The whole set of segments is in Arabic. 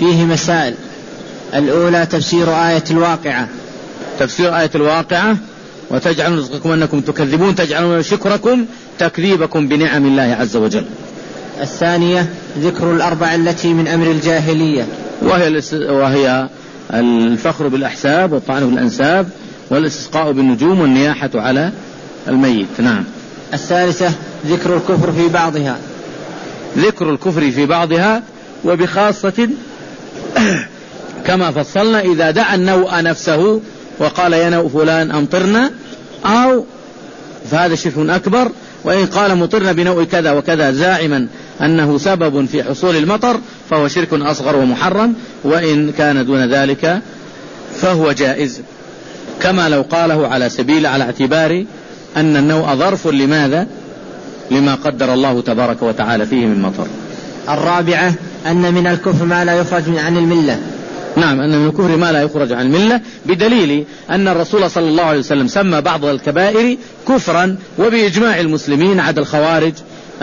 فيه مسائل. الأولى تفسير آية الواقعة. تفسير آية الواقعة: وتجعلون رزقكم أنكم تكذبون تجعلون شكركم تكذيبكم بنعم الله عز وجل. الثانية ذكر الأربع التي من أمر الجاهلية، وهي الفخر بالأحساب والطعن بالأنساب والاستسقاء بالنجوم والنياحة على الميت. نعم. الثالثة ذكر الكفر في بعضها. ذكر الكفر في بعضها وبخاصة كما فصلنا: إذا دعا النوء نفسه وقال يا نوء فلان أمطرنا، أو فهذا شرك أكبر. وإن قال مطرنا بنوء كذا وكذا زاعما أنه سبب في حصول المطر فهو شرك أصغر ومحرم، وإن كان دون ذلك فهو جائز، كما لو قاله على اعتبار أن النوء ظرف لماذا؟ لما قدر الله تبارك وتعالى فيه من مطر. الرابعة أن من الكفر ما لا يخرج عن الملة. نعم، أن من الكفر ما لا يخرج عن الملة، بدليل أن الرسول صلى الله عليه وسلم سمى بعض الكبائر كفرا، وبإجماع المسلمين عدا الخوارج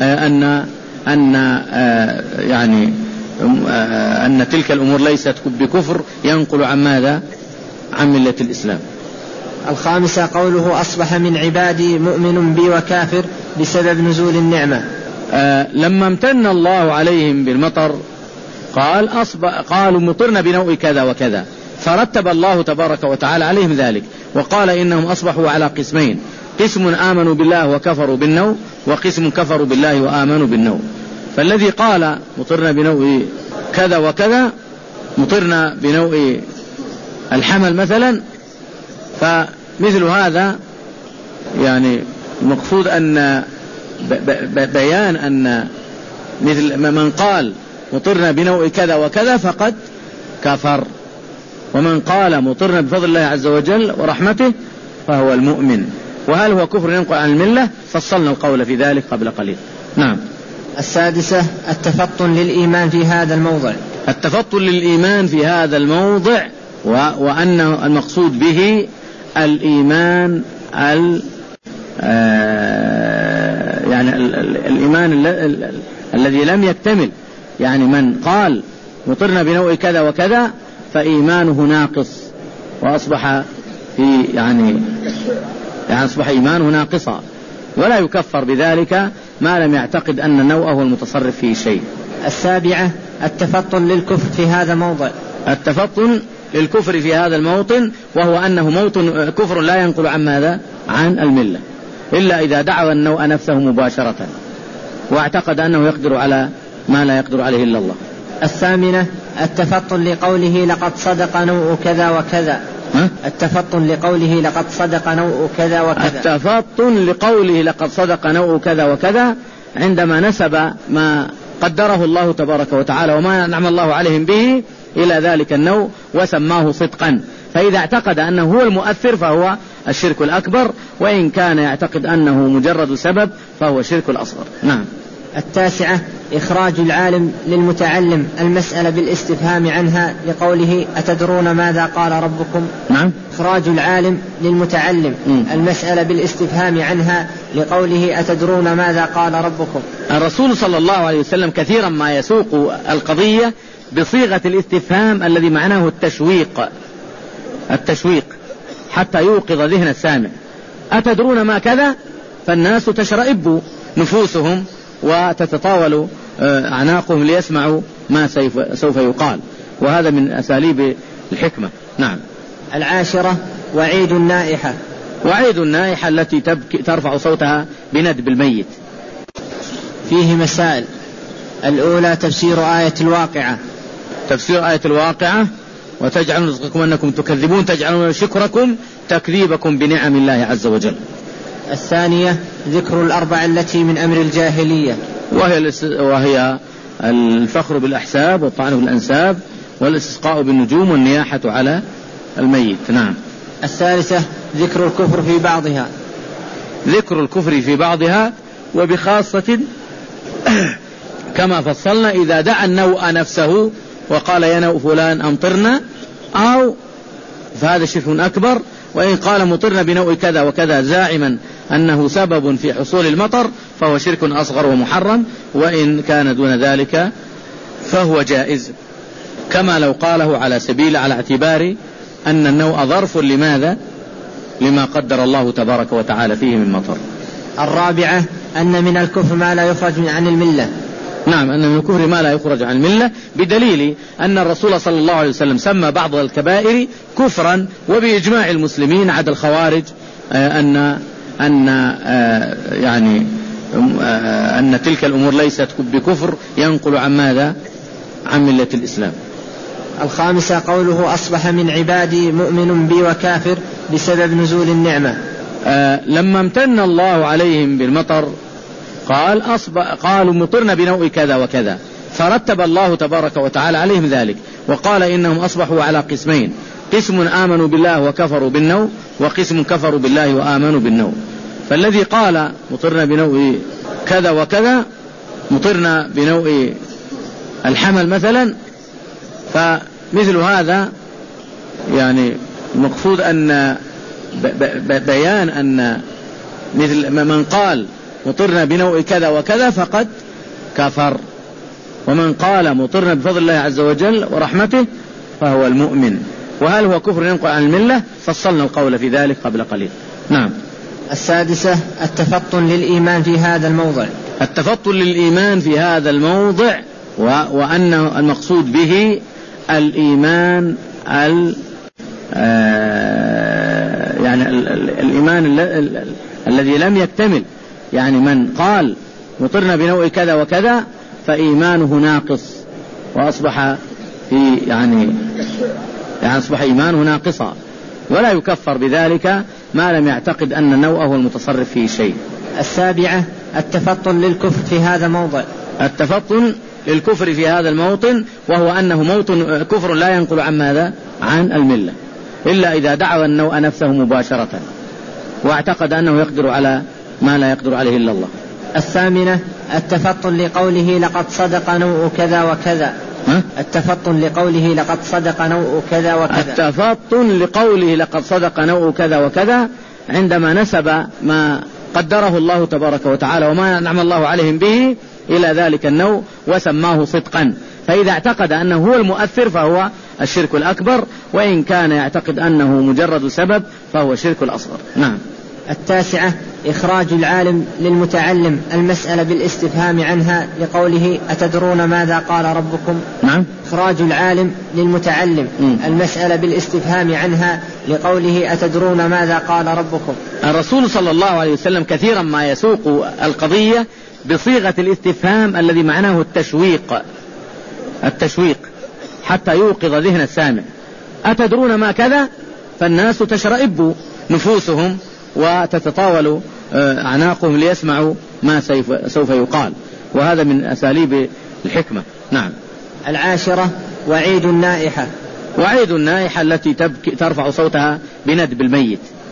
أن تلك الأمور ليست بكفر ينقل عن ماذا؟ عن ملة الإسلام. الخامسة قوله أصبح من عبادي مؤمن بي وكافر بسبب نزول النعمة. لما امتن الله عليهم بالمطر قالوا مطرنا بنوء كذا وكذا، فرتب الله تبارك وتعالى عليهم ذلك، وقال إنهم أصبحوا على قسمين: قسم آمنوا بالله وكفروا بالنوء، وقسم كفروا بالله وآمنوا بالنوء. فالذي قال مطرنا بنوء كذا وكذا، مطرنا بنوء الحمل مثلا، فمثل هذا يعني المقصود أن بيان أن مثل من قال مطرنا بنوء كذا وكذا فقد كفر، ومن قال مطرنا بفضل الله عز وجل ورحمته فهو المؤمن. وهل هو كفر ينقل عن الملة؟ فصلنا القول في ذلك قبل قليل. نعم. السادسة التفطن للإيمان في هذا الموضع. التفطن للإيمان في هذا الموضع، وأن المقصود به الإيمان الإيمان الذي لم يكتمل، يعني من قال مطرنا بنوء كذا وكذا فإيمانه ناقص، وأصبح أصبح إيمانه ناقصا، ولا يكفر بذلك ما لم يعتقد أن النوء هو المتصرف فيه شيء. السابعة التفطن للكفر في هذا الموضع. التفطن للكفر في هذا الموطن، وهو أنه موطن كفر لا ينقل عن ماذا؟ عن الملة، إلا إذا دعا النوء نفسه مباشرة واعتقد أنه يقدر على ما لا يقدر عليه إلا الله. الثامنة التفطن لقوله لقد صدق نوء كذا وكذا. التفطن لقوله لقد صدق نوء كذا وكذا. التفطن لقوله لقد صدق نوء كذا وكذا عندما نسب ما قدره الله تبارك وتعالى وما نعم الله عليهم به إلى ذلك النوء وسماه صدقا، فإذا اعتقد أنه هو المؤثر فهو الشرك الأكبر، وإن كان يعتقد أنه مجرد سبب فهو الشرك الأصغر. نعم. التاسعة إخراج العالم للمتعلم المسألة بالاستفهام عنها لقوله أتدرون ماذا قال ربكم. نعم. إخراج العالم للمتعلم المسألة بالاستفهام عنها لقوله أتدرون ماذا قال ربكم. الرسول صلى الله عليه وسلم كثيرا ما يسوق القضية بصيغة الاستفهام الذي معناه التشويق حتى يوقظ ذهن السامع. أتدرون ما كذا؟ فالناس تشرئب نفوسهم وتتطاول أعناقهم ليسمعوا ما سوف يقال، وهذا من أساليب الحكمة. نعم. العاشرة وعيد النائحة. وعيد النائحة التي ترفع صوتها بندب الميت. فيه مسائل. الأولى تفسير آية الواقعة. تفسير آية الواقعة: وتجعلون رزقكم أنكم تكذبون تجعلون شكركم تكذيبكم بنعم الله عز وجل. الثانية ذكر الأربع التي من أمر الجاهلية، وهي الفخر بالأحساب والطعن بالأنساب والاستسقاء بالنجوم والنياحة على الميت. نعم. الثالثة ذكر الكفر في بعضها. ذكر الكفر في بعضها وبخاصة كما فصلنا: إذا دعا النوء نفسه وقال يا نوء فلان أمطرنا، أو فهذا شرك أكبر. وإن قال مطرنا بنوء كذا وكذا زاعما أنه سبب في حصول المطر فهو شرك أصغر ومحرم، وإن كان دون ذلك فهو جائز، كما لو قاله على اعتبار أن النوء ظرف لماذا؟ لما قدر الله تبارك وتعالى فيه من مطر. الرابعة أن من الكفر ما لا يخرج عن الملة. نعم، أن من الكفر ما لا يخرج عن الملة، بدليل أن الرسول صلى الله عليه وسلم سمى بعض الكبائر كفرا، وبإجماع المسلمين عدا الخوارج أن تلك الأمور ليست بكفر ينقل عن ماذا؟ عن ملة الإسلام. الخامسة قوله أصبح من عبادي مؤمن بي وكافر بسبب نزول النعمة. لما امتن الله عليهم بالمطر قالوا مطرنا بنوء كذا وكذا، فرتب الله تبارك وتعالى عليهم ذلك وقال إنهم أصبحوا على قسمين: قسم آمنوا بالله وكفروا بالنوء، وقسم كفروا بالله وآمنوا بالنوء. فالذي قال مطرنا بنوء كذا وكذا، مطرنا بنوء الحمل مثلا، فمثل هذا يعني المقصود أن بيان أن مثل من قال مطرنا بنوء كذا وكذا فقد كفر، ومن قال مطرنا بفضل الله عز وجل ورحمته فهو المؤمن. وهل هو كفر ينقل عن الملة؟ فصلنا القول في ذلك قبل قليل. نعم. السادسة التفطن للإيمان في هذا الموضع. التفطن للإيمان في هذا الموضع، وأن المقصود به الإيمان الإيمان الذي لم يكتمل. يعني من قال مطرنا بنوء كذا وكذا فإيمانه ناقص، وأصبح أصبح إيمانه ناقصا، ولا يكفر بذلك ما لم يعتقد أن النوء هو المتصرف فيه شيء. السابعة التفطن للكفر في هذا الموضع. التفطن للكفر في هذا الموطن، وهو أنه موطن كفر لا ينقل عن ماذا؟ عن الملة، إلا إذا دعوى النوء نفسه مباشرة واعتقد أنه يقدر على ما لا يقدر عليه إلا الله. الثامنة التفطن لقوله لقد صدق نوء كذا وكذا. التفطن لقوله لقد صدق نوء كذا وكذا. التفطن لقوله لقد صدق نوء كذا وكذا عندما نسب ما قدره الله تبارك وتعالى وما أنعم الله عليهم به إلى ذلك النوء وسماه صدقا، فإذا اعتقد أنه هو المؤثر فهو الشرك الأكبر، وإن كان يعتقد أنه مجرد سبب فهو الشرك الأصغر. نعم. التاسعة إخراج العالم للمتعلم المسألة بالاستفهام عنها لقوله أتدرون ماذا قال ربكم. نعم. إخراج العالم للمتعلم المسألة بالاستفهام عنها لقوله أتدرون ماذا قال ربكم. الرسول صلى الله عليه وسلم كثيرا ما يسوق القضية بصيغة الاستفهام الذي معناه التشويق حتى يوقظ ذهن السامع. أتدرون ما كذا؟ فالناس تشرئب نفوسهم وتتطاول أعناقهم ليسمعوا ما سوف يقال، وهذا من أساليب الحكمة. نعم. العاشرة وعيد النائحة. وعيد النائحة التي ترفع صوتها بندب الميت.